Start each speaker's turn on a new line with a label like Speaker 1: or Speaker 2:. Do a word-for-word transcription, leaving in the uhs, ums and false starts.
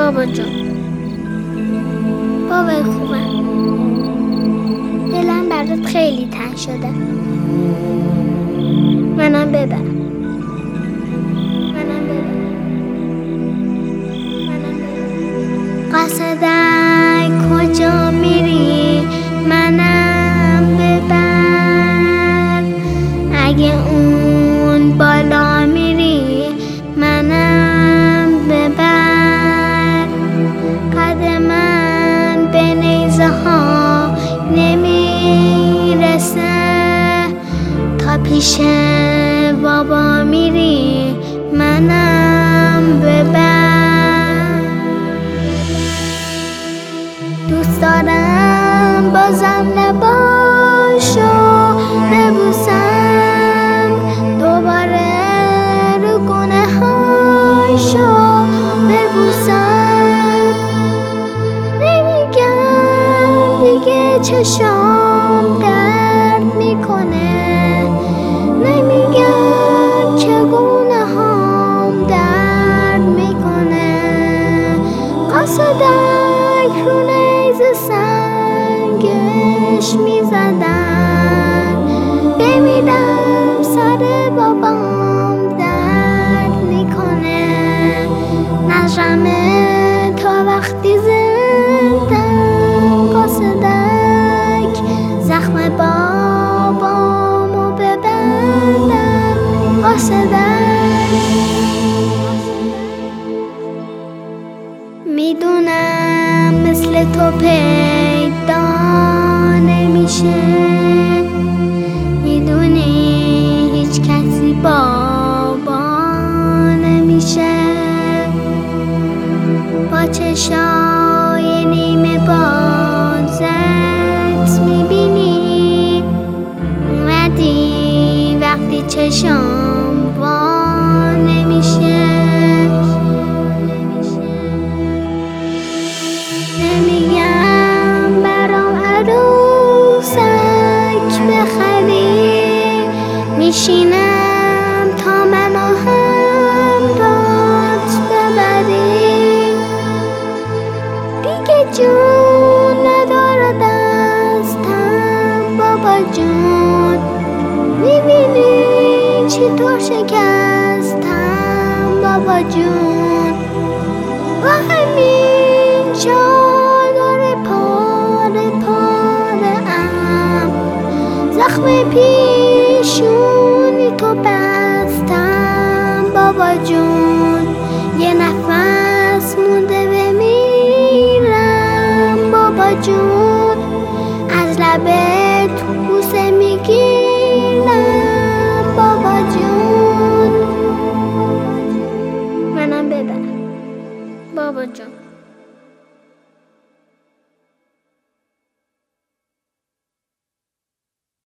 Speaker 1: بابا جون. بابای خوبم، دلم برات خیلی تنگ شده. منم ببر. منم ببر. منم ببر. قصدک کجا میری؟ منم ببر. اگه اون بالا میری منم ببر. قد من به نیزه ها نمیرسه. تا پیش بابا میری منم ببر. دوست دارم بازم لباشو ببوسم، دوباره رو گونه هاشو ببوسم. نمیگم دیگه چشام درد میکنه، نمیگم چگونه هم درد میکنه. قصدک رو نیزه سنگش میزدن، بمیرم سر بابام درد میکنه. نجرم تا وقتی زندم قصدک زخم بابامو ببندم. قصدک میدونم مثل تو پیدا نمیشه، میدونی هیچ کسی بابا نمیشه. با چشای نیمه بازت میبینی اومدی وقتی چشام وا نمیشه. نمیگم برام عروسک بخری، میشینم تا منو همراهت ببری. دیگه جون نداره دستم بابا جون، میبینی چطور شکستم بابا جون. با همین چادر پاره پاره ام، زخم پیشونی تو بستم بابا جون. یه نفس مونده بمیرم بابا جون، از لبت بوسه میگیرم بابا جون. منم ببر بابا جون.